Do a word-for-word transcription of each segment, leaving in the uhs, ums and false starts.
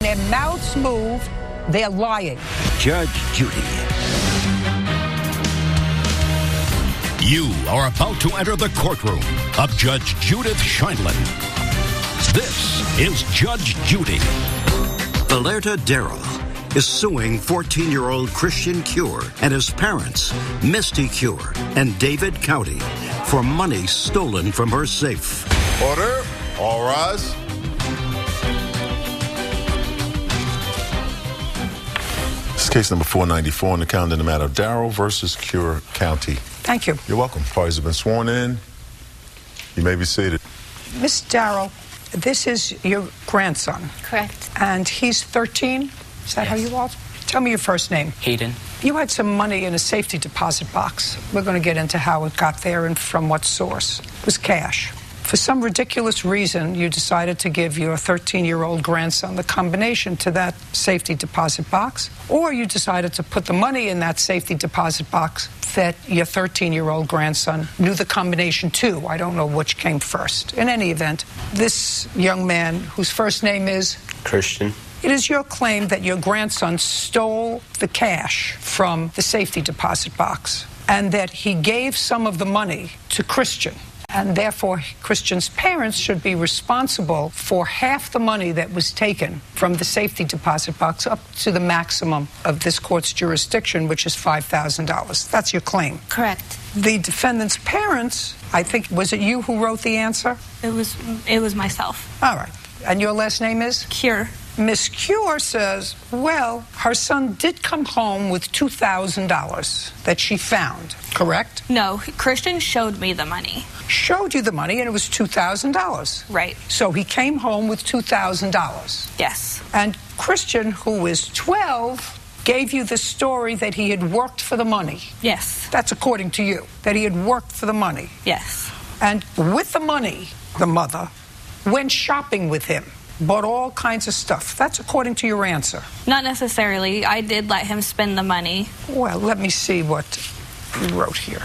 their mouths move, they're lying. Judge Judy. You are about to enter the courtroom of Judge Judith Sheindlin. This is Judge Judy. Valerta Darrell is suing fourteen-year-old Christian Cure and his parents, Misty Cure and David Cowdy, for money stolen from her safe. Order. All rise. This is case number four ninety-four on the calendar in the matter of Darrell versus Cure County. Thank you. You're welcome. Parties have been sworn in. You may be seated. Miss Darrell, this is your grandson. Correct. And he's thirteen? Is that Yes. how you are? Tell me your first name. Hayden. You had some money in a safety deposit box. We're going to get into how it got there and from what source. It was cash. For some ridiculous reason, you decided to give your thirteen-year-old grandson the combination to that safety deposit box, or you decided to put the money in that safety deposit box that your thirteen-year-old grandson knew the combination to. I don't know which came first. In any event, this young man, whose first name is Christian. It is your claim that your grandson stole the cash from the safety deposit box and that he gave some of the money to Christian. And therefore, Christian's parents should be responsible for half the money that was taken from the safety deposit box up to the maximum of this court's jurisdiction, which is five thousand dollars. That's your claim. Correct. The defendant's parents, I think, was it you who wrote the answer? It was it was myself. All right. And your last name is? Cure. Miss Cure says, well, her son did come home with two thousand dollars that she found, correct? No, Christian showed me the money. Showed you the money, and it was two thousand dollars. Right. So he came home with two thousand dollars. Yes. And Christian, who is twelve, gave you the story that he had worked for the money. Yes. That's according to you, that he had worked for the money. Yes. And with the money, the mother went shopping with him. Bought all kinds of stuff. That's according to your answer. Not necessarily. I did let him spend the money. Well, let me see what you wrote here.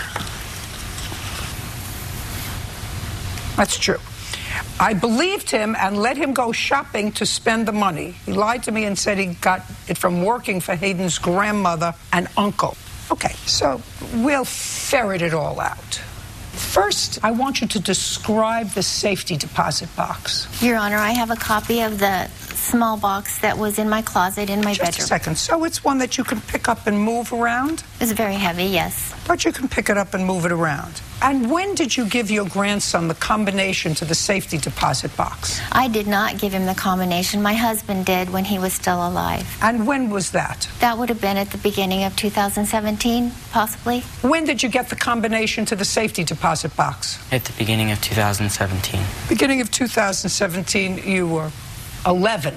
That's true. I believed him and let him go shopping to spend the money. He lied to me and said he got it from working for Hayden's grandmother and uncle. Okay, so we'll ferret it all out. First, I want you to describe the safety deposit box. Your Honor, I have a copy of the small box that was in my closet in my Just bedroom. a second. So it's one that you can pick up and move around? It's very heavy, yes. But you can pick it up and move it around. And when did you give your grandson the combination to the safety deposit box? I did not give him the combination. My husband did when he was still alive. And when was that? That would have been at the beginning of two thousand seventeen, possibly. When did you get the combination to the safety deposit box? At the beginning of two thousand seventeen. Beginning of two thousand seventeen, you were eleven.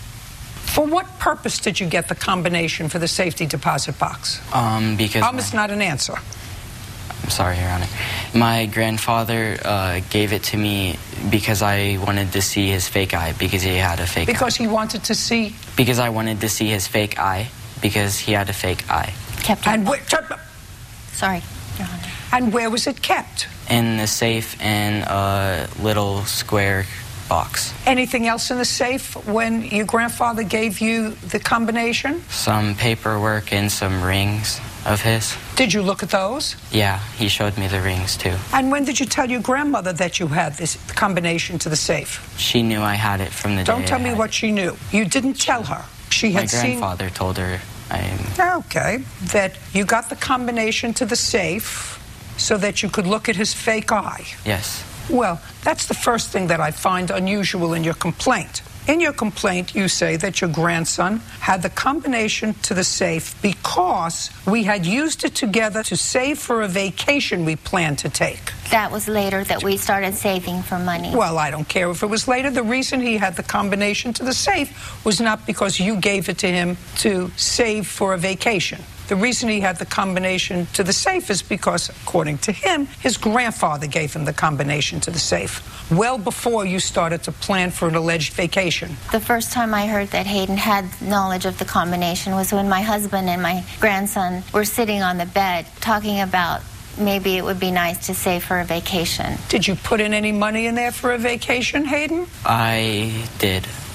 For what purpose did you get the combination for the safety deposit box? Um, because... Um, it's not an answer. I'm sorry, Your Honor. My grandfather uh, gave it to me because I wanted to see his fake eye, because he had a fake Because eye. he wanted to see... Because I wanted to see his fake eye, because he had a fake eye. Kept it. And where, Sorry, Your Honor. and where was it kept? In the safe in a little square box. Anything else in the safe when your grandfather gave you the combination? Some paperwork and some rings of his. Did you look at those? Yeah, he showed me the rings too. And when did you tell your grandmother that you had this combination to the safe? She knew I had it from the day Don't tell I me had what it. she knew. You didn't tell her. She My had seen... grandfather told her I... Okay. That you got the combination to the safe so that you could look at his fake eye. Yes. Well, that's the first thing that I find unusual in your complaint. In your complaint, you say that your grandson had the combination to the safe because we had used it together to save for a vacation we planned to take. That was later that we started saving for money. Well, I don't care if it was later. The reason he had the combination to the safe was not because you gave it to him to save for a vacation. The reason he had the combination to the safe is because, according to him, his grandfather gave him the combination to the safe, well before you started to plan for an alleged vacation. The first time I heard that Hayden had knowledge of the combination was when my husband and my grandson were sitting on the bed talking about maybe it would be nice to save for a vacation. Did you put in any money in there for a vacation, Hayden? I did.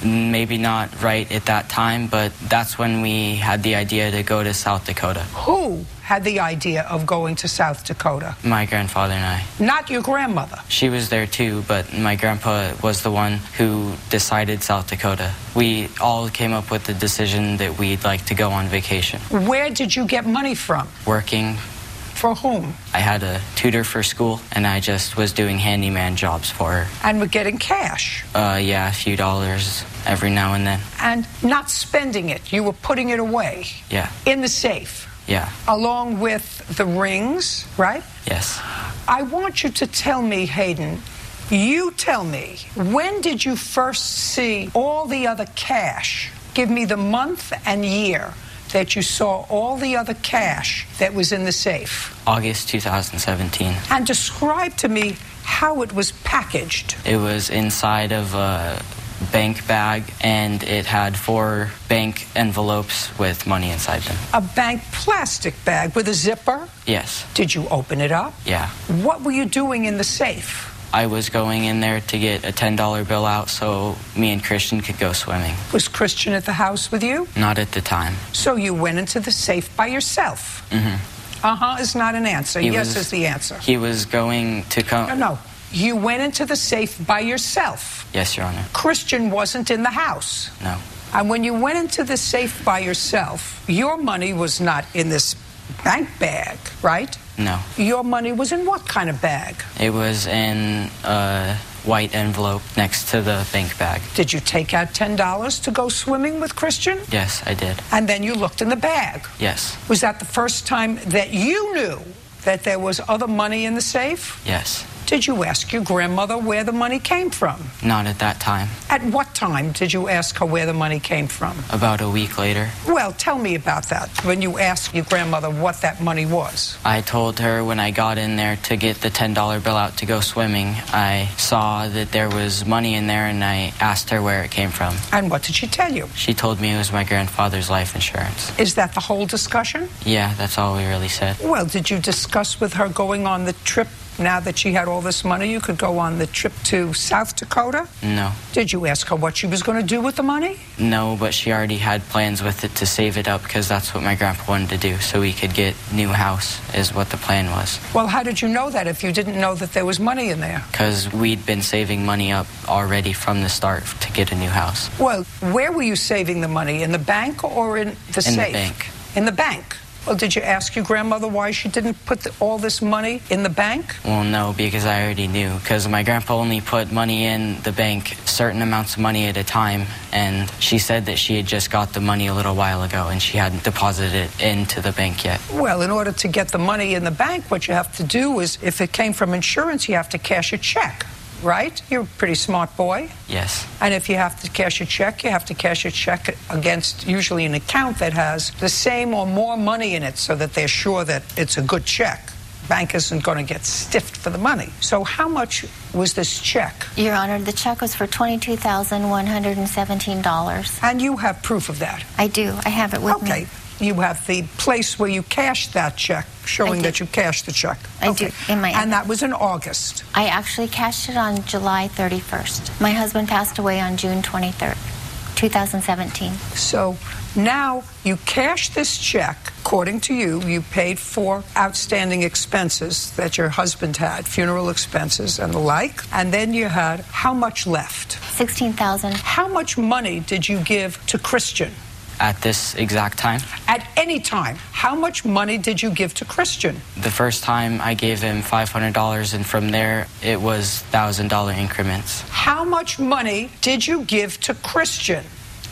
Maybe not right at that time, but that's when we had the idea to go to South Dakota. Who had the idea of going to South Dakota? My grandfather and I. Not your grandmother? She was there too, but my grandpa was the one who decided South Dakota. We all came up with the decision that we'd like to go on vacation. Where did you get money from? Working. For whom? I had a tutor for school, and I just was doing handyman jobs for her. And we're getting cash? Uh, yeah, a few dollars every now and then. And not spending it, you were putting it away? Yeah. In the safe? Yeah. Along with the rings, right? Yes. I want you to tell me, Hayden, you tell me, when did you first see all the other cash? Give me the month and year that you saw all the other cash that was in the safe. August two thousand seventeen. And describe to me how it was packaged. It was inside of a bank bag, and it had four bank envelopes with money inside them. A bank plastic bag with a zipper? Yes. Did you open it up? Yeah. What were you doing in the safe? I was going in there to get a ten dollar bill out so me and Christian could go swimming. Was Christian at the house with you? Not at the time. So you went into the safe by yourself? Mm-hmm. Uh-huh is not an answer. He yes was, is the answer. He was going to come... No, no. You went into the safe by yourself? Yes, Your Honor. Christian wasn't in the house? No. And when you went into the safe by yourself, your money was not in this bank bag, right? No. Your money was in what kind of bag? It was in a white envelope next to the bank bag. Did you take out ten dollars to go swimming with Christian? Yes, I did. And then you looked in the bag? Yes. Was that the first time that you knew that there was other money in the safe? Yes. Did you ask your grandmother where the money came from? Not at that time. At what time did you ask her where the money came from? About a week later. Well, tell me about that, when you asked your grandmother what that money was. I told her when I got in there to get the ten dollar bill out to go swimming, I saw that there was money in there, and I asked her where it came from. And what did she tell you? She told me it was my grandfather's life insurance. Is that the whole discussion? Yeah, that's all we really said. Well, did you discuss with her going on the trip? Now that she had all this money, you could go on the trip to South Dakota? No. Did you ask her what she was going to do with the money? No, but she already had plans with it to save it up because that's what my grandpa wanted to do, so we could get a new house is what the plan was. Well, how did you know that if you didn't know that there was money in there? Because we'd been saving money up already from the start to get a new house. Well, where were you saving the money? In the bank or in the in safe? In the bank. In the bank? Well, did you ask your grandmother why she didn't put the, all this money in the bank? Well, no, because I already knew. Because my grandpa only put money in the bank, certain amounts of money at a time, and she said that she had just got the money a little while ago, and she hadn't deposited it into the bank yet. Well, in order to get the money in the bank, what you have to do is, if it came from insurance, you have to cash a check. Right? You're a pretty smart boy. Yes. And if you have to cash a check, you have to cash a check against usually an account that has the same or more money in it so that they're sure that it's a good check. Bank isn't going to get stiffed for the money. So how much was this check? Your Honor, the check was for twenty-two thousand one hundred seventeen dollars. And you have proof of that? I do. I have it with okay. me. You have the place where you cashed that check, showing that you cashed the check. I okay. do, in my And that was in August. I actually cashed it on July thirty-first. My husband passed away on June twenty-third, two thousand seventeen. So now you cashed this check. According to you, you paid for outstanding expenses that your husband had, funeral expenses and the like. And then you had how much left? sixteen thousand dollars. How much money did you give to Christian? At this exact time? At any time. How much money did you give to Christian? The first time I gave him five hundred dollars, and from there it was one thousand dollar increments. How much money did you give to Christian?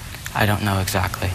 I don't know exactly.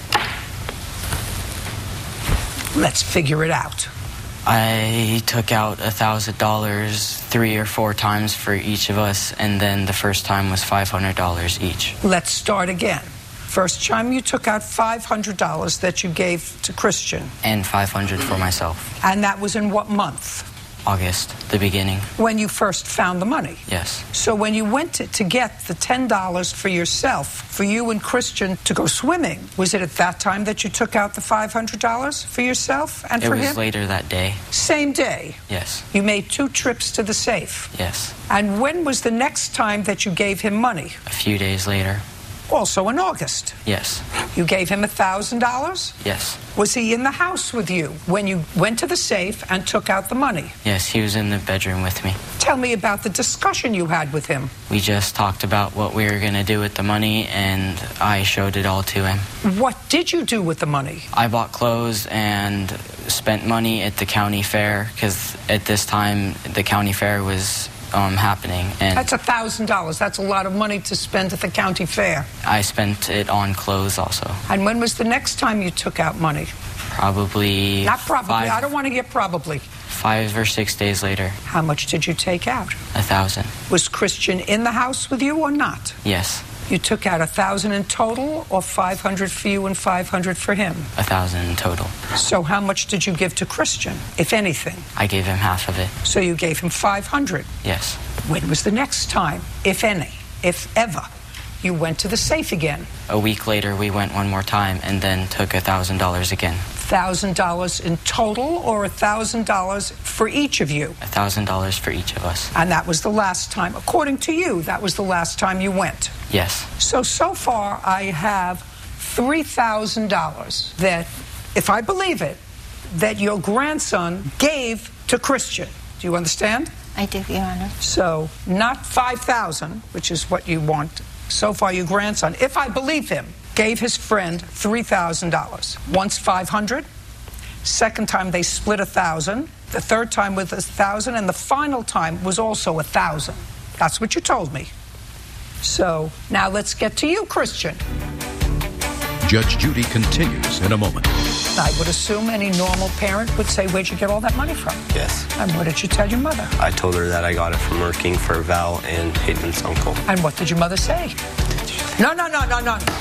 Let's figure it out. I took out one thousand dollars three or four times for each of us, and then the first time was five hundred dollars each. Let's start again. First time you took out five hundred dollars that you gave to Christian. And five hundred dollars for myself. And that was in what month? August, the beginning. When you first found the money? Yes. So when you went to, to get the ten dollars for yourself, for you and Christian to go swimming, was it at that time that you took out the five hundred dollars for yourself and it for him? It was later that day. Same day? Yes. You made two trips to the safe? Yes. And when was the next time that you gave him money? A few days later. Also in August. Yes. You gave him one thousand dollars? Yes. Was he in the house with you when you went to the safe and took out the money? Yes, he was in the bedroom with me. Tell me about the discussion you had with him. We just talked about what we were going to do with the money, and I showed it all to him. What did you do with the money? I bought clothes and spent money at the county fair, because at this time the county fair was um, happening. And That's one thousand dollars. That's a lot of money to spend at the county fair. I spent it on clothes also. And when was the next time you took out money? Probably... Not probably. Five, I don't want to get probably. Five or six days later. How much did you take out? A thousand. Was Christian in the house with you or not? Yes. You took out a thousand in total, or five hundred for you and five hundred for him? A thousand in total. So how much did you give to Christian, if anything? I gave him half of it. So you gave him five hundred? Yes. When was the next time, if any, if ever, you went to the safe again? A week later, we went one more time and then took a thousand dollars again. Thousand dollars in total, or a thousand dollars for each of you? A thousand dollars for each of us. And that was the last time, according to you, that was the last time you went? Yes. So, so far, I have three thousand dollars that, if I believe it, that your grandson gave to Christian. Do you understand? I do, Your Honor. So, not five thousand dollars, which is what you want. So far, your grandson, if I believe him, gave his friend three thousand dollars. Once five hundred dollars. Second time, they split one thousand dollars. The third time was one thousand dollars. And the final time was also one thousand dollars. That's what you told me. So, now let's get to you, Christian. Judge Judy continues in a moment. I would assume any normal parent would say, where'd you get all that money from? Yes. And what did you tell your mother? I told her that I got it from working for Val and Hayden's uncle. And what did your mother say? No, no, no, no, no.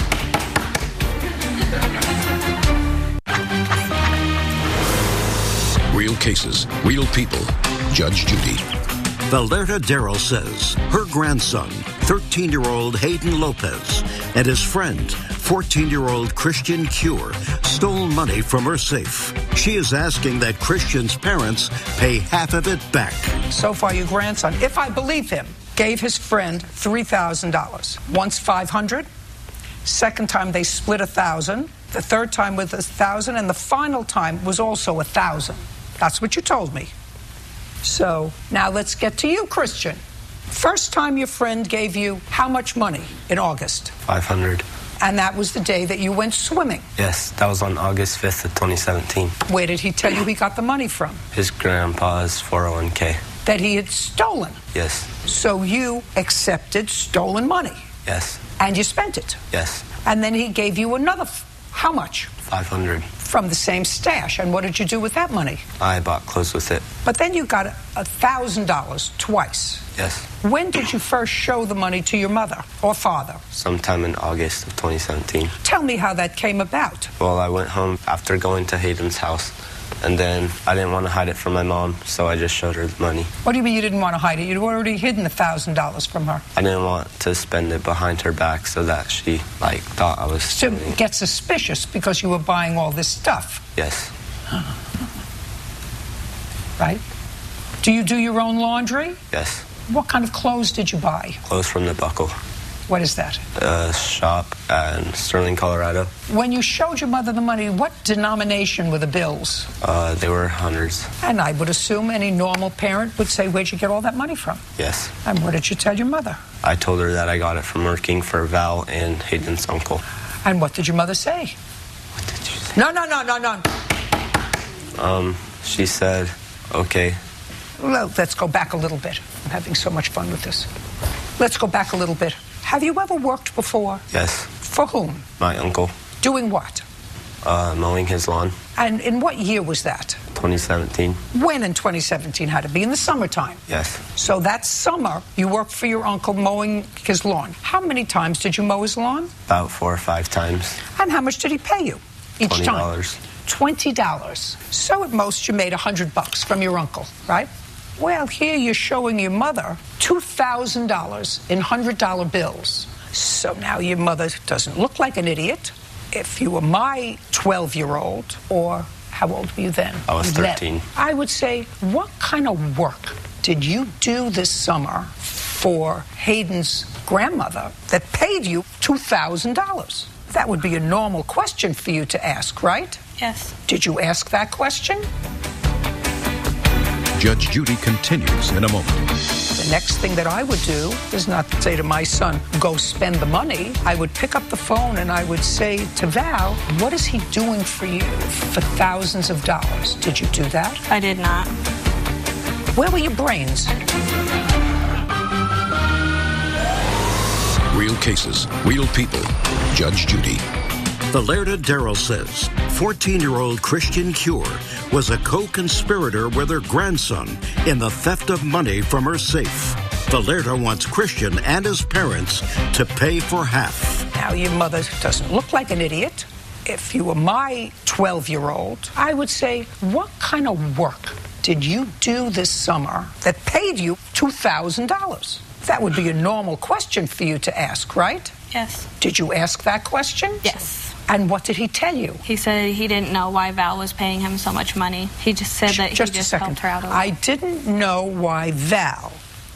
Real cases, real people. Judge Judy. Valerta Darrell says her grandson, thirteen-year-old Hayden Lopez, and his friend, fourteen-year-old Christian Cure, stole money from her safe. She is asking that Christian's parents pay half of it back. So far, your grandson, if I believe him, gave his friend three thousand dollars. Once five hundred dollars. Second time, they split one thousand dollars. The third time was one thousand dollars. And the final time was also one thousand dollars. That's what you told me. So, now let's get to you, Christian. First time your friend gave you how much money in August? five hundred. And that was the day that you went swimming. Yes, that was on August fifth of twenty seventeen. Where did he tell you he got the money from? His grandpa's four oh one k. That he had stolen. Yes. So you accepted stolen money. Yes. And you spent it. Yes. And then he gave you another, f- how much? five hundred. From the same stash. And what did you do with that money? I bought clothes with it. But then you got a thousand dollars twice. Yes. When did you first show the money to your mother or father? Sometime in August of twenty seventeen. Tell me how that came about. Well, I went home after going to Hayden's house, and then I didn't want to hide it from my mom, so I just showed her the money. What do you mean you didn't want to hide it? You'd already hidden a thousand dollars from her. I didn't want to spend it behind her back so that she, like, thought I was So stealing. get suspicious because you were buying all this stuff. Yes. Right? Do you do your own laundry? Yes. What kind of clothes did you buy? Clothes from the Buckle. What is that? A shop in Sterling, Colorado. When you showed your mother the money, what denomination were the bills? Uh, they were hundreds. And I would assume any normal parent would say, where'd you get all that money from? Yes. And what did you tell your mother? I told her that I got it from working for Val and Hayden's uncle. And what did your mother say? What did you say? No, no, no, no, no. Um, she said, okay. Well, let's go back a little bit. I'm having so much fun with this. Let's go back a little bit. Have you ever worked before? Yes. For whom? My uncle. Doing what? Uh, mowing his lawn. And in what year was that? twenty seventeen. When in twenty seventeen? Had to be in the summertime. Yes. So that summer, you worked for your uncle mowing his lawn. How many times did you mow his lawn? About four or five times. And how much did he pay you each twenty dollars. time? twenty dollars. So at most you made a hundred bucks from your uncle, right? Well, here you're showing your mother two thousand dollars in one hundred dollar bills. So now your mother doesn't look like an idiot. If you were my twelve-year-old, or how old were you then? I was thirteen. Then, I would say, what kind of work did you do this summer for Hayden's grandmother that paid you two thousand dollars? That would be a normal question for you to ask, right? Yes. Did you ask that question? Judge Judy continues in a moment. The next thing that I would do is not say to my son, go spend the money. I would pick up the phone and I would say to Val, what is he doing for you for thousands of dollars? Did you do that? I did not. Where were your brains? Real cases, real people. Judge Judy. The Laird Darrell says fourteen-year-old Christian Cure was a co-conspirator with her grandson in the theft of money from her safe. The Laird wants Christian and his parents to pay for half. Now, your mother doesn't look like an idiot. If you were my twelve-year-old, I would say, what kind of work did you do this summer that paid you two thousand dollars? That would be a normal question for you to ask, right? Yes. Did you ask that question? Yes. And what did he tell you? He said he didn't know why Val was paying him so much money. He just said that just he just a second. helped her out a lot. I didn't know why Val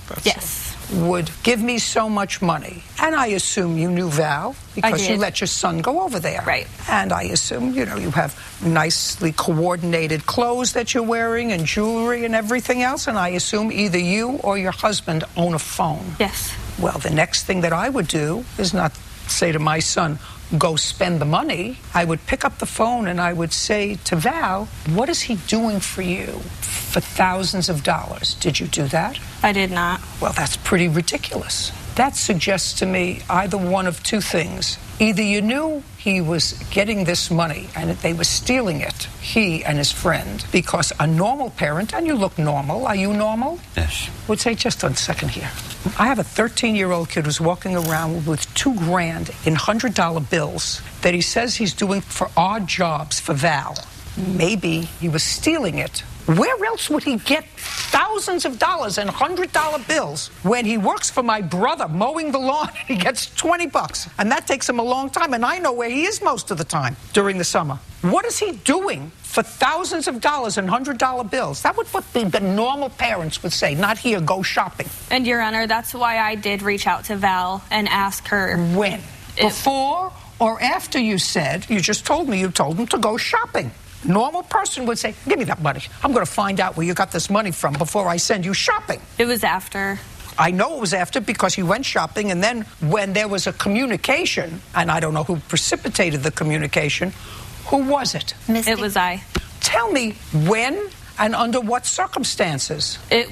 yes. would give me so much money. And I assume you knew Val because you let your son go over there. Right. And I assume, you know, you have nicely coordinated clothes that you're wearing and jewelry and everything else. And I assume either you or your husband own a phone. Yes. Well, the next thing that I would do is not say to my son, go spend the money. I would pick up the phone and I would say to Val, what is he doing for you for thousands of dollars? Did you do that? I did not. Well, that's pretty ridiculous. That suggests to me either one of two things. Either you knew he was getting this money and they were stealing it, he and his friend, because a normal parent, and you look normal, are you normal? Yes. Would say, just a second here. I have a thirteen-year-old kid who's walking around with two grand in one hundred dollar bills that he says he's doing for odd jobs for Val. Maybe he was stealing it. Where else would he get thousands of dollars in one hundred dollar bills when he works for my brother mowing the lawn and he gets twenty bucks? And that takes him a long time, and I know where he is most of the time during the summer. What is he doing for thousands of dollars in one hundred dollar bills? That would what the, the normal parents would say, not here, go shopping. And, Your Honor, that's why I did reach out to Val and ask her. When? If, Before or after you said, you just told me you told him to go shopping? Normal person would say, give me that money. I'm going to find out where you got this money from before I send you shopping. It was after. I know it was after because he went shopping, and then when there was a communication, and I don't know who precipitated the communication, who was it? Misty. It was I. Tell me when and under what circumstances? It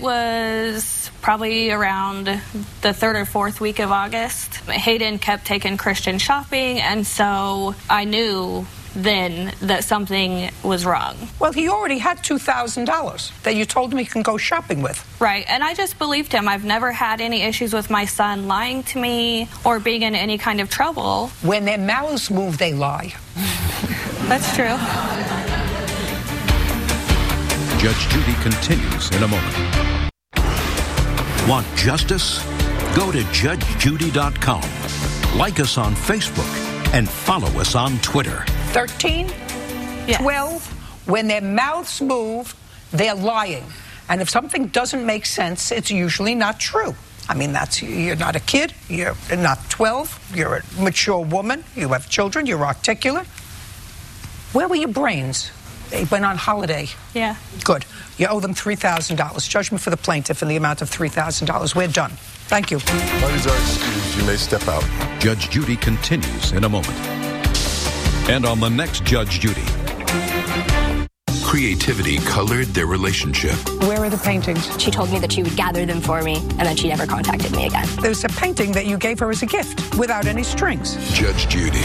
was probably around the third or fourth week of August. Hayden kept taking Christian shopping, and so I knew then that something was wrong. Well, he already had two thousand dollars that you told him he can go shopping with. Right, and I just believed him. I've never had any issues with my son lying to me or being in any kind of trouble. When their mouths move, they lie. That's true. Judge Judy continues in a moment. Want justice? Go to judge judy dot com. Like us on Facebook and follow us on Twitter. thirteen, yes. twelve, when their mouths move, they're lying. And if something doesn't make sense, it's usually not true. I mean, that's, you're not a kid, you're not twelve, you're a mature woman, you have children, you're articulate. Where were your brains? They went on holiday. Yeah. Good. You owe them three thousand dollars. Judgment for the plaintiff in the amount of three thousand dollars. We're done. Thank you. Parties are excused. You may step out. Judge Judy continues in a moment. And on the next Judge Judy. Creativity colored their relationship. Where are the paintings? She told me that she would gather them for me, and then she never contacted me again. There's a painting that you gave her as a gift without any strings. Judge Judy.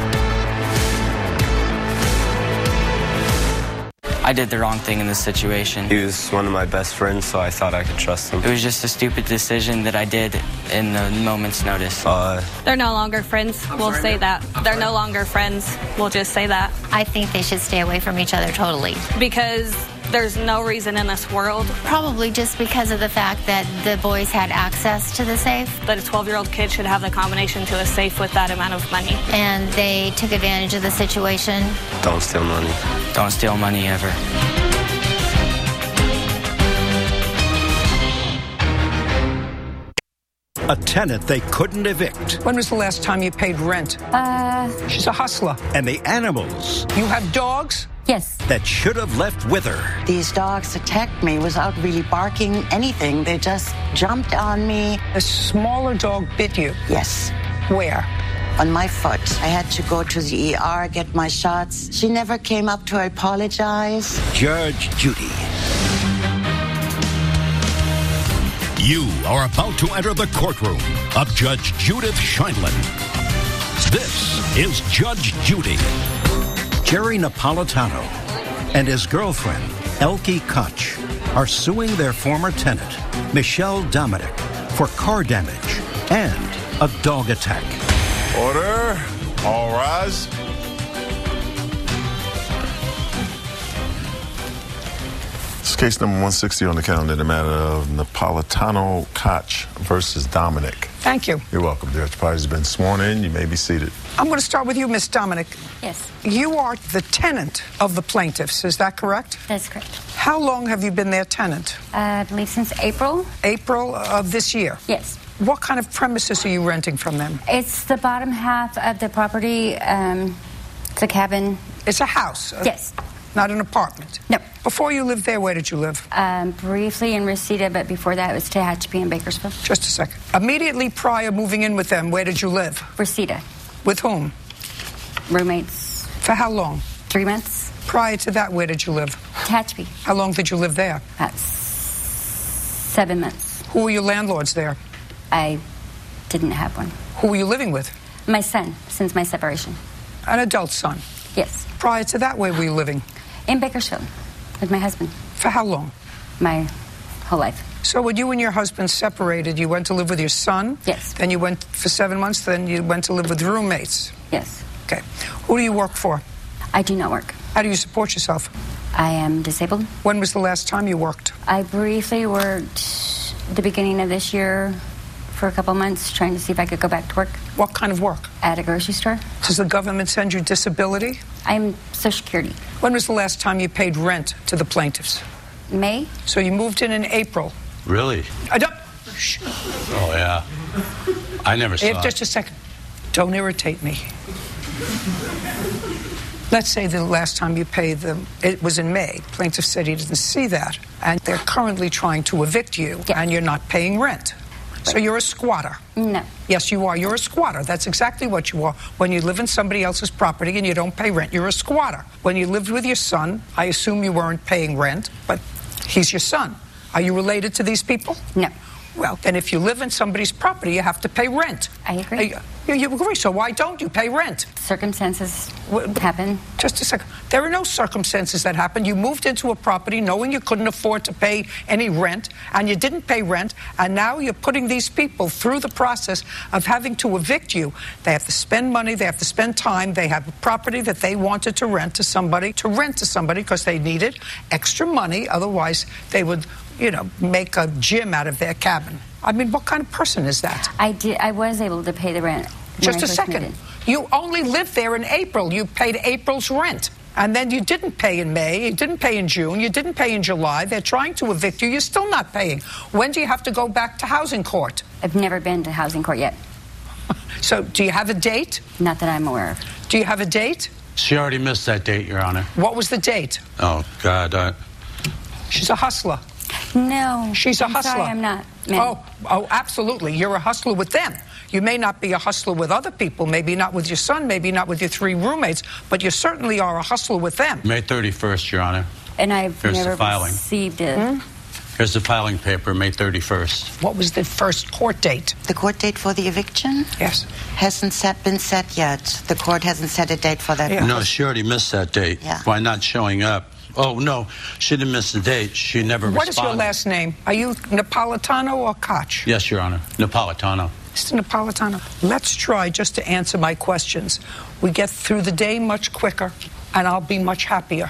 I did the wrong thing in this situation. He was one of my best friends, so I thought I could trust him. It was just a stupid decision that I did in the moment's notice. Uh, They're no longer friends. We'll say that. They're no longer friends. We'll just say that. I think they should stay away from each other totally. Because there's no reason in this world. Probably just because of the fact that the boys had access to the safe. That a twelve-year-old kid should have the combination to a safe with that amount of money. And they took advantage of the situation. Don't steal money. Don't steal money ever. a tenant they couldn't evict. When was the last time you paid rent? Uh, She's a hustler. And the animals You have dogs? yes. that should have left with her. These dogs attacked me without really barking anything. They just jumped on me. A smaller dog bit you. Yes, Where? on my foot. I had to go to the E R, get my shots. She never came up to apologize. Judge Judy. You are about to enter the courtroom of Judge Judith Scheindlin. This is Judge Judy. Jerry Napolitano and his girlfriend, Elke Koch, are suing their former tenant, Michelle Dominic, for car damage and a dog attack. Order. All rise. It's case number one sixty on the calendar, the matter of Napolitano Koch versus Dominic. Thank you. You're welcome. Judge Party's been sworn in. You may be seated. I'm going to start with you, Miss Dominic. Yes, You are the tenant of the plaintiffs, is that correct? that's correct. How long have you been their tenant? Uh, I believe since April. April of this year. Yes. What kind of premises are you renting from them? It's the bottom half of the property. Um, it's a cabin. It's a house. uh, Yes. Not an apartment. No. Before you lived there, where did you live? Um, briefly in Reseda, but before that it was Tehachapi and Bakersfield. Just a second. Immediately prior moving in with them, where did you live? Reseda. With whom? Roommates. For how long? Three months. Prior to that, where did you live? Tehachapi. How long did you live there? About s- seven months. Who were your landlords there? I didn't have one. Who were you living with? My son, since my separation. An adult son. Yes. Prior to that, where were you living? In Bakersfield with my husband. For how long? My whole life. So when you and your husband separated, you went to live with your son? Yes. Then you went for seven months, then you went to live with roommates? Yes. Okay. Who do you work for? I do not work. How do you support yourself? I am disabled. When was the last time you worked? I briefly worked the beginning of this year for a couple months trying to see if I could go back to work. What kind of work? At a grocery store. Does the government send you disability? I'm Social Security. When was the last time you paid rent to the plaintiffs? May. So you moved in in April. Really? I don't... Oh, yeah. I never saw If, it. just a second. Don't irritate me. Let's say the last time you paid them, it was in May. Plaintiff said he didn't see that. And they're currently trying to evict you, Yeah. and you're not paying rent. So you're a squatter. No. Yes, you are. You're a squatter. That's exactly what you are. When you live in somebody else's property and you don't pay rent, you're a squatter. When you lived with your son, I assume you weren't paying rent, but he's your son. Are you related to these people? No. Well, then if you live in somebody's property, you have to pay rent. I agree. Uh, You, you agree, so why don't you pay rent? Circumstances Wh- happen. Just a second. There are no circumstances that happen. You moved into a property knowing you couldn't afford to pay any rent, and you didn't pay rent, and now you're putting these people through the process of having to evict you. They have to spend money, they have to spend time, they have a property that they wanted to rent to somebody, to rent to somebody because they needed extra money, otherwise they would, you know, make a gym out of their cabin. I mean, what kind of person is that? I did. I was able to pay the rent. when Just I a first second. moved You only lived there in April. You paid April's rent. And then you didn't pay in May, you didn't pay in June, you didn't pay in July. They're trying to evict you. You're still not paying. When do you have to go back to housing court? in. I've never been to housing court yet. So do you have a date? Not that I'm aware of. Do you have a date? She already missed that date, Your Honor. What was the date? Oh, God. I... She's a hustler. No. She's a I'm hustler. Sorry, I'm not. ma'am. Oh, oh, absolutely. You're a hustler with them. You may not be a hustler with other people, maybe not with your son, maybe not with your three roommates, but you certainly are a hustler with them. May thirty-first, Your Honor. And I've Here's the never filing. received it. Hmm? Here's the filing paper, May thirty-first. What was the first court date? The court date for the eviction Yes. hasn't set, been set yet. The court hasn't set a date for that. Yeah. No, she already missed that date. Yeah. By not showing up. Oh, no, she didn't miss the date. She never What responded. is your last name? Are you Napolitano or Koch? Yes, Your Honor. Napolitano. Mister Napolitano, let's try just to answer my questions. We get through the day much quicker, and I'll be much happier.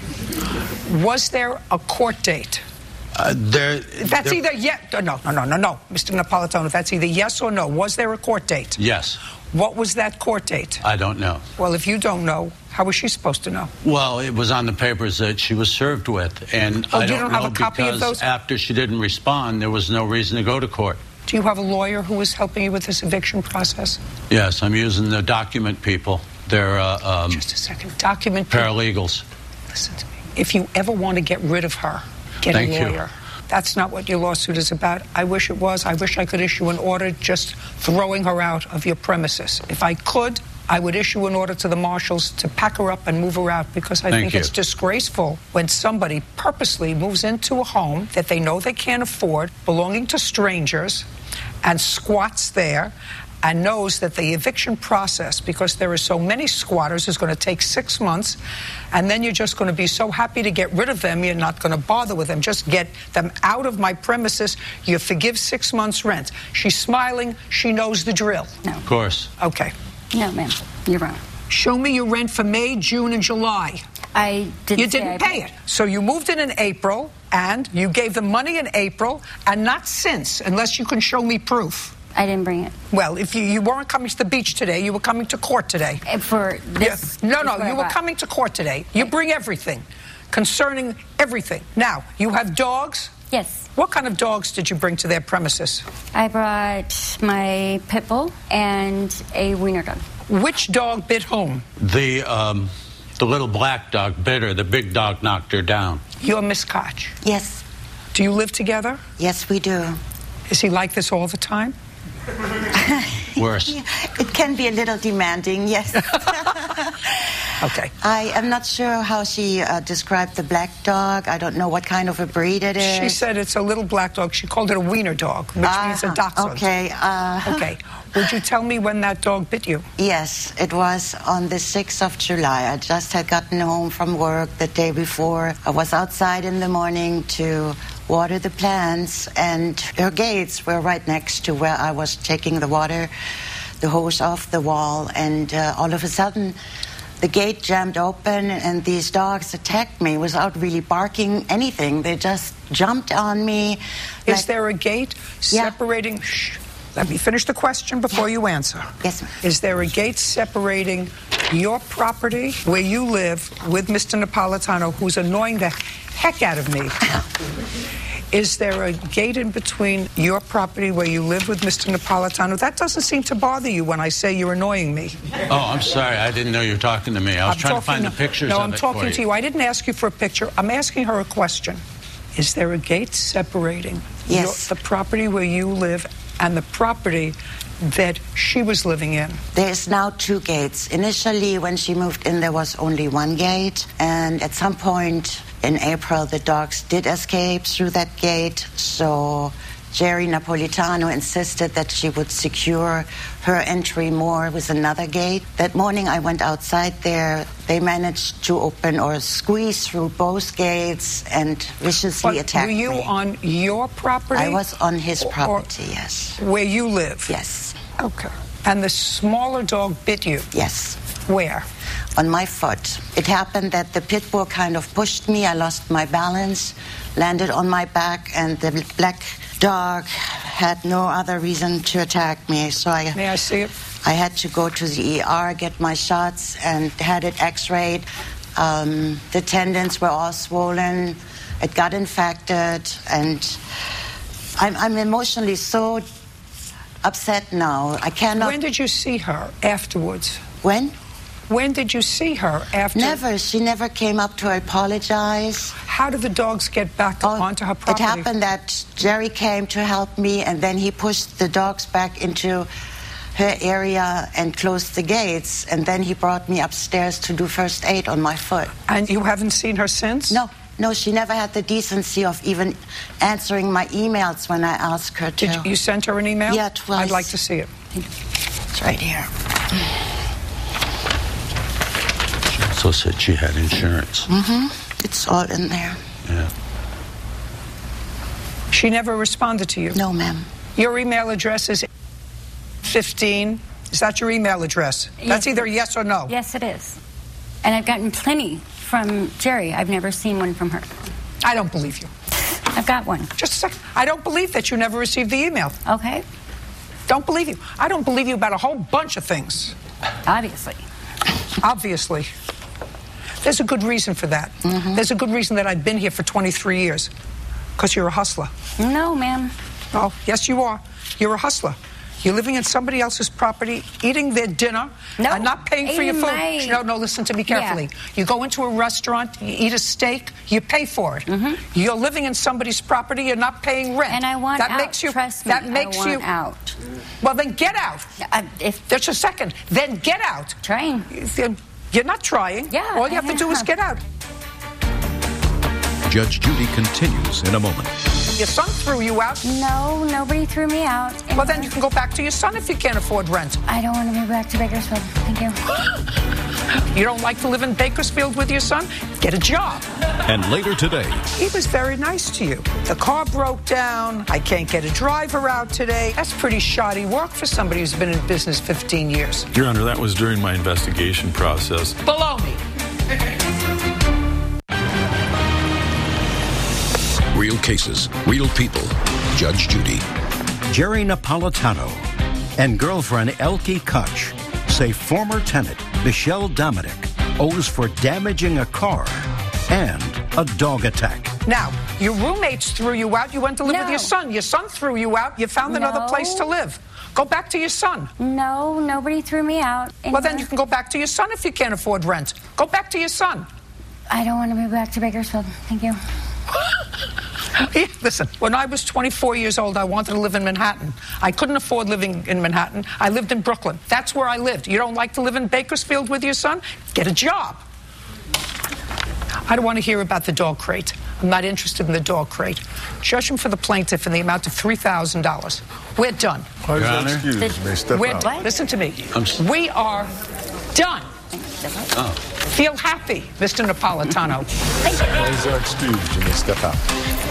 Was there a court date? Uh, there, That's there- either yes. No, no, no, no, no, Mister Napolitano. That's either yes or no. Was there a court date? Yes. What was that court date? I don't know. Well, if you don't know, how was she supposed to know? Well, it was on the papers that she was served with, and Oh, I you don't, don't have know a copy of because those? after she didn't respond, there was no reason to go to court. Do you have a lawyer who is helping you with this eviction process? Yes, I'm using the document people. They're uh, um, just a second. Document people. Paralegals. Listen to me. If you ever want to get rid of her, get Thank a lawyer. You. That's not what your lawsuit is about. I wish it was. I wish I could issue an order just throwing her out of your premises. If I could, I would issue an order to the marshals to pack her up and move her out, because I Thank think you. it's disgraceful when somebody purposely moves into a home that they know they can't afford, belonging to strangers, and squats there, and knows that the eviction process, because there are so many squatters, is going to take six months, and then you're just going to be so happy to get rid of them, you're not going to bother with them. Just get them out of my premises. You forgive six months' rent. She's smiling. She knows the drill. No. Of course. Okay. No, ma'am. You're wrong. Show me your rent for May, June, and July. I didn't. You didn't pay it. So you moved in in April, and you gave them money in April, and not since, unless you can show me proof. I didn't bring it. Well, if you, you weren't coming to the beach today, you were coming to court today. For this? Yeah. No, no, you were coming to court today. You bring everything concerning everything. Now, you have dogs? Yes. What kind of dogs did you bring to their premises? I brought my pit bull and a wiener dog. Which dog bit whom? The, um, the little black dog bit her. The big dog knocked her down. You're Miss Koch? Yes. Do you live together? Yes, we do. Is he like this all the time? Worse. Yeah, it can be a little demanding, yes. Okay. I am not sure how she uh, described the black dog. I don't know what kind of a breed it is. She said it's a little black dog. She called it a wiener dog, which uh, means a dachshund. Okay. Uh, okay. Would you tell me when that dog bit you? Yes, it was on the sixth of July. I just had gotten home from work the day before. I was outside in the morning to water the plants, and her gates were right next to where I was taking the water, the hose off the wall, and uh, all of a sudden the gate jammed open and these dogs attacked me without really barking anything. They just jumped on me. Is like, there a gate separating... Yeah. Shh. Let me finish the question before yeah. you answer. Yes, ma'am. Is there a gate separating your property where you live with Mister Napolitano, who's annoying the heck out of me? Is there a gate in between your property where you live with Mister Napolitano? That doesn't seem to bother you when I say you're annoying me. Oh, I'm sorry. I didn't know you were talking to me. I was I'm trying talking, to find the pictures no, of I'm it talking for to you. I didn't ask you for a picture. I'm asking her a question. Is there a gate separating yes. your, the property where you live and the property that she was living in? There's now two gates. Initially, when she moved in, there was only one gate, and at some point in April, the dogs did escape through that gate, so Jerry Napolitano insisted that she would secure her entry more with another gate. That morning, I went outside there. They managed to open or squeeze through both gates and viciously but attacked me. Were you on your property? I was on his or, property, yes. Where you live? Yes. Okay. And the smaller dog bit you? Yes. Where? On my foot. It happened that the pit bull kind of pushed me. I lost my balance, landed on my back, and the black dog had no other reason to attack me. So I... May I see it? I had to go to the E R, get my shots, and had it x-rayed. Um, the tendons were all swollen. It got infected, and I'm, I'm emotionally so upset now. I cannot... When did you see her afterwards? When? When did you see her after? Never. She never came up to apologize. How did the dogs get back oh, onto her property? It happened that Jerry came to help me, and then he pushed the dogs back into her area and closed the gates, and then he brought me upstairs to do first aid on my foot. And you haven't seen her since? No. No, she never had the decency of even answering my emails when I asked her to. Did you send her an email? Yeah, twice. I'd like to see it. It's right here. She also said she had insurance. Mm-hmm. It's all in there. Yeah. She never responded to you? No, ma'am. Your email address is fifteen. Is that your email address? Yes. That's either yes or no. Yes, it is. And I've gotten plenty from Jerry. I've never seen one from her. I don't believe you. I've got one. Just a second. I don't believe that you never received the email. Okay. Don't believe you. I don't believe you about a whole bunch of things. Obviously. Obviously. There's a good reason for that. Mm-hmm. There's a good reason that I've been here for twenty-three years. Because you're a hustler. No, ma'am. Oh, yes, you are. You're a hustler. You're living in somebody else's property, eating their dinner, No, and not paying for your food. my- No, no, listen to me carefully. Yeah. You go into a restaurant, you eat a steak, you pay for it. Mm-hmm. You're living in somebody's property, you're not paying rent. And I want that out. Makes you, Trust me, that makes I want you, out. Well, then get out. Uh, if Just a second. Then get out. Trying. You're not trying. Yeah, All you have to do is get out. Judge Judy continues in a moment. Your son threw you out. No, nobody threw me out. Well, then you can go back to your son if you can't afford rent. I don't want to move back to Bakersfield. Thank you. You don't like to live in Bakersfield with your son? Get a job. And later today, He was very nice to you. The car broke down. I can't get a driver out today. That's pretty shoddy work for somebody who's been in business fifteen years. Your Honor, that was during my investigation process. Below me. real cases, real people. Judge Judy. Jerry Napolitano and girlfriend Elke Koch say former tenant Michelle Dominic owes for damaging a car and a dog attack. Now, your roommates threw you out. You went to live No. with your son. Your son threw you out. You found another No. place to live. Go back to your son. No, nobody threw me out. Well, then you can go back to your son if you can't afford rent. Go back to your son. I don't want to move back to Bakersfield. Thank you. Yeah, listen, when I was twenty-four years old, I wanted to live in Manhattan. I couldn't afford living in Manhattan. I lived in Brooklyn. That's where I lived. You don't like to live in Bakersfield with your son? Get a job. I don't want to hear about the dog crate. I'm not interested in the dog crate. Judge him for the plaintiff in the amount of three thousand dollars. We're done. Why is Your that Honor? excused? May step We're out. done. Listen to me. I'm s- We are done. Oh. Feel happy, Mister Napolitano. Those are excused. You may step out.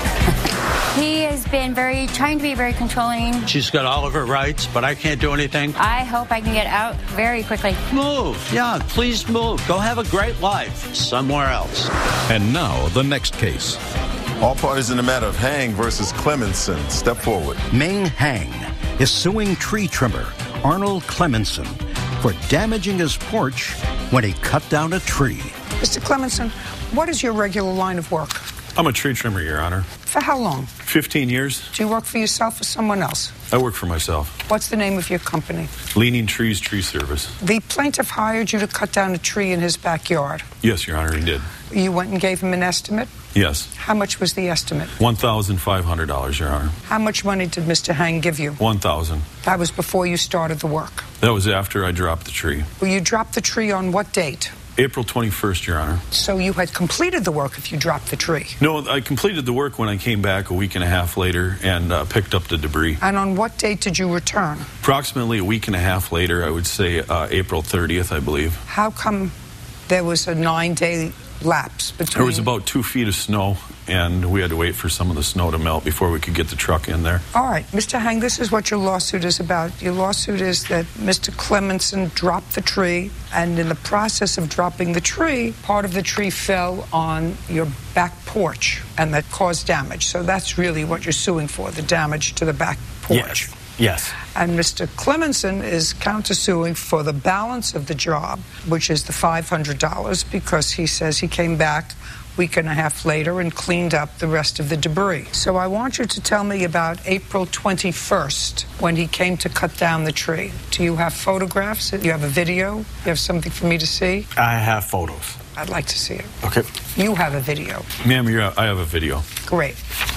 He has been very, trying to be very controlling. She's got all of her rights, but I can't do anything. I hope I can get out very quickly. Move. Yeah, please move. Go have a great life somewhere else. And now, the next case. All parties in the matter of Hang versus Clemenson. Step forward. Ming Hang is suing tree trimmer Arnold Clemenson for damaging his porch when he cut down a tree. Mister Clemenson, what is your regular line of work? I'm a tree trimmer, Your Honor. For how long? fifteen years. Do you work for yourself or someone else? I work for myself. What's the name of your company? Leaning Trees Tree Service. The plaintiff hired you to cut down a tree in his backyard. Yes, Your Honor, he did. You went and gave him an estimate? Yes. How much was the estimate? one thousand five hundred dollars, Your Honor. How much money did Mister Hang give you? one thousand dollars. That was before you started the work. That was after I dropped the tree. Well, you dropped the tree on what date? April twenty-first, Your Honor. So you had completed the work if you dropped the tree. No, I completed the work when I came back a week and a half later and uh, picked up the debris. And on what date did you return? Approximately a week and a half later, I would say uh, April thirtieth, I believe. How come there was a nine-day lapse between... There was about two feet of snow, and we had to wait for some of the snow to melt before we could get the truck in there. All right, Mister Hang, this is what your lawsuit is about. Your lawsuit is that Mister Clemenson dropped the tree, and in the process of dropping the tree, part of the tree fell on your back porch, and that caused damage. So that's really what you're suing for, the damage to the back porch. Yes. Yes. And Mister Clemenson is countersuing for the balance of the job, which is the five hundred dollars, because he says he came back a week and a half later and cleaned up the rest of the debris. So I want you to tell me about April twenty-first, when he came to cut down the tree. Do you have photographs? Do you have a video? You have something for me to see? I have photos. I'd like to see it. Okay. You have a video. Ma'am, you're, I have a video. Great.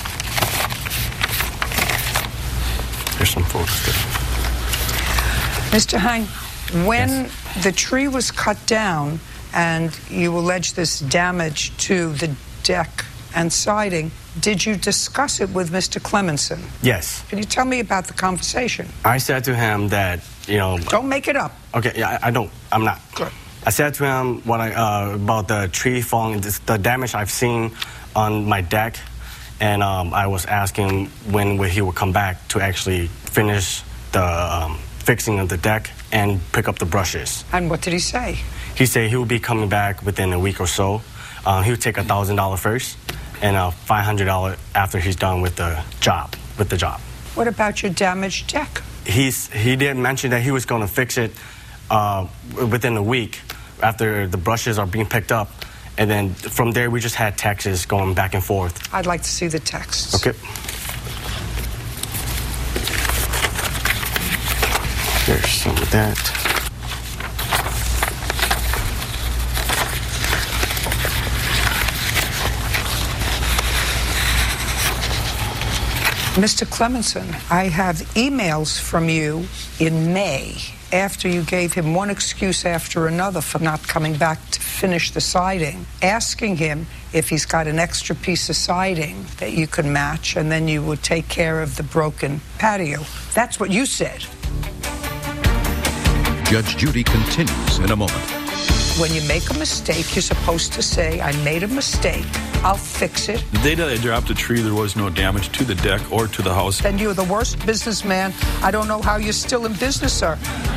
There's some photos there. Mister Hang, when the tree was cut down and you allege this damage to the deck and siding, did you discuss it with Mister Clemenson? Yes. Can you tell me about the conversation? I said to him that, you know... Don't make it up. Okay, yeah, I, I don't. I'm not. Good. I said to him what I, uh, about the tree falling, this, the damage I've seen on my deck, and um, I was asking when would he would come back to actually finish the um, fixing of the deck and pick up the brushes. And what did he say? He said he would be coming back within a week or so. Uh, he would take a thousand dollar first, and uh, five hundred dollar after he's done with the job. With the job. What about your damaged deck? He's he did mention that he was going to fix it uh, within a week after the brushes are being picked up, and then from there we just had texts going back and forth. I'd like to see the text. Okay. There's some of that. Mister Clemenson, I have emails from you in May after you gave him one excuse after another for not coming back to finish the siding, asking him if he's got an extra piece of siding that you could match, and then you would take care of the broken patio. That's what you said. Judge Judy continues in a moment. When you make a mistake, you're supposed to say, I made a mistake. I'll fix it. The day that I dropped a tree, there was no damage to the deck or to the house. Then you're the worst businessman. I don't know how you're still in business, sir.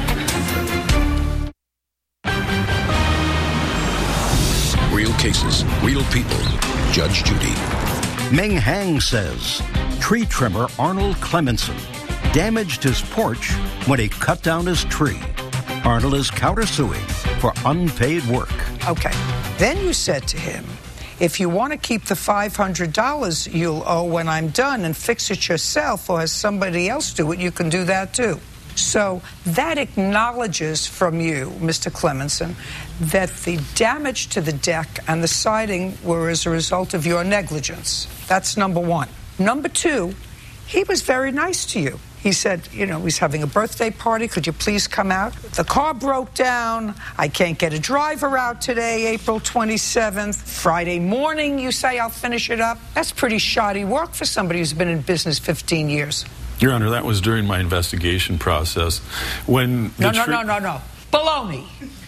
Real cases, real people. Judge Judy. Meng Hang says tree trimmer Arnold Clemenson damaged his porch when he cut down his tree. Arnold is countersuing for unpaid work. Okay. Then you said to him, if you want to keep the five hundred dollars you'll owe when I'm done and fix it yourself or have somebody else do it, you can do that too. So that acknowledges from you, Mister Clemenson, that the damage to the deck and the siding were as a result of your negligence. That's number one. Number two, he was very nice to you. He said, you know, he's having a birthday party. Could you please come out? The car broke down. I can't get a driver out today, April twenty-seventh. Friday morning, you say, I'll finish it up. That's pretty shoddy work for somebody who's been in business fifteen years. Your Honor, that was during my investigation process. When No, the no, tree- no, no, no. Baloney.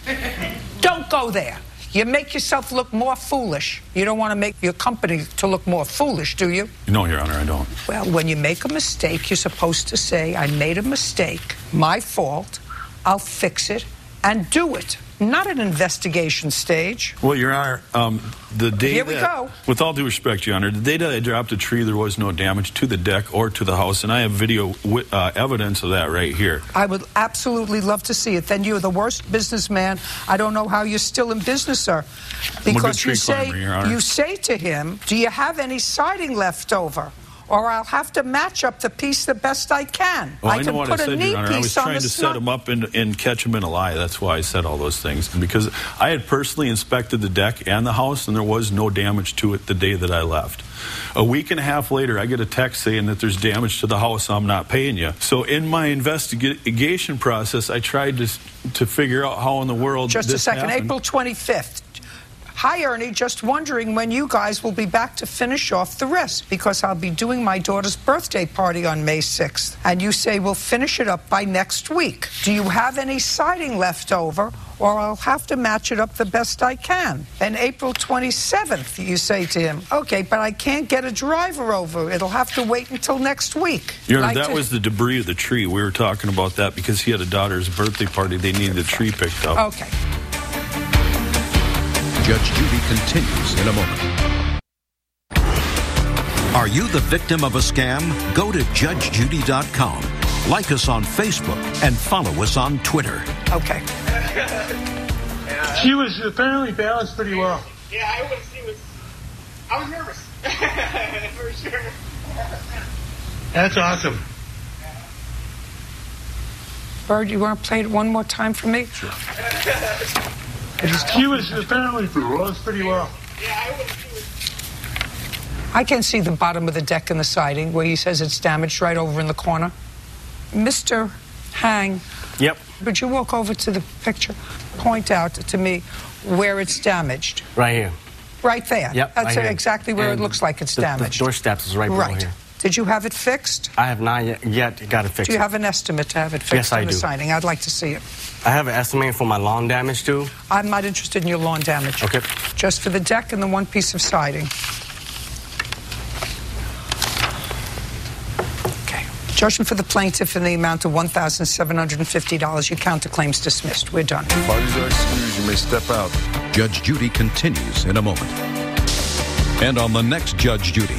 Don't go there. You make yourself look more foolish. You don't want to make your company to look more foolish, do you? No, Your Honor, I don't. Well, when you make a mistake, you're supposed to say, I made a mistake, my fault, I'll fix it, and do it. Not an investigation stage. Well, Your Honor, um, the day Here we that, go. with all due respect, Your Honor, the day that I dropped a tree, there was no damage to the deck or to the house, and I have video wi- uh, evidence of that right here. I would absolutely love to see it. Then you're the worst businessman. I don't know how you're still in business, sir. I'm a good Because tree you say, climber, Your Honor. you say to him, do you have any siding left over? Or I'll have to match up the piece the best I can. Well, I, I know can what put I a said, knee Your Honor. I was piece on trying the to set snug- him up and, and catch him in a lie. That's why I said all those things. Because I had personally inspected the deck and the house, and there was no damage to it the day that I left. A week and a half later, I get a text saying that there's damage to the house, I'm not paying you. So in my investigation process, I tried to to figure out how in the world Just this a second, happened. April twenty-fifth. Hi, Ernie, just wondering when you guys will be back to finish off the rest, because I'll be doing my daughter's birthday party on May sixth. And you say we'll finish it up by next week. Do you have any siding left over, or I'll have to match it up the best I can? And April twenty-seventh, you say to him, okay, but I can't get a driver over. It'll have to wait until next week. Your Honor, Like that to- was the debris of the tree. We were talking about that because he had a daughter's birthday party. They needed the tree picked up. Okay. Judge Judy continues in a moment. Are you the victim of a scam? Go to judge judy dot com. Like us on Facebook and follow us on Twitter. Okay. She was apparently balanced pretty well. Yeah, I was. She was. I was nervous for sure. That's awesome. Bird, you want to play it one more time for me? Sure. She was apparently balanced pretty well. Yeah, I was. She was. I can see the bottom of the deck and the siding where he says it's damaged right over in the corner. Mister Hang. Yep. Would you walk over to the picture? Point out to me where it's damaged. Right here. Right there. Yep. That's right here. exactly where And it looks like it's the, damaged. The door steps is right below Right. here. Did you have it fixed? I have not yet, yet got it fixed. Do you have an estimate to have it fixed Yes, I on the do. siding? I'd like to see it. I have an estimate for my lawn damage too. I'm not interested in your lawn damage. Okay. Just for the deck and the one piece of siding. Okay. Judgment for the plaintiff in the amount of one thousand seven hundred fifty dollars. Your counterclaim's dismissed. We're done. Parties are excused. You may step out. Judge Judy continues in a moment. And on the next Judge Judy.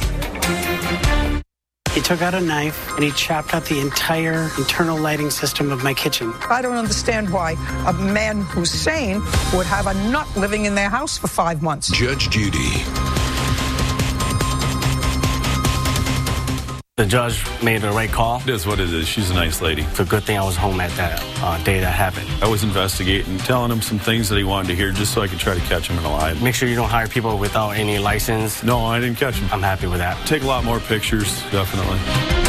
He took out a knife and he chopped out the entire internal lighting system of my kitchen. I don't understand why a man who's sane would have a nut living in their house for five months. Judge Judy. The judge made the right call. It is what it is. She's a nice lady. It's a good thing I was home at that uh, day that happened. I was investigating, telling him some things that he wanted to hear just so I could try to catch him in a lie. Make sure you don't hire people without any license. No, I didn't catch him. I'm happy with that. Take a lot more pictures, definitely.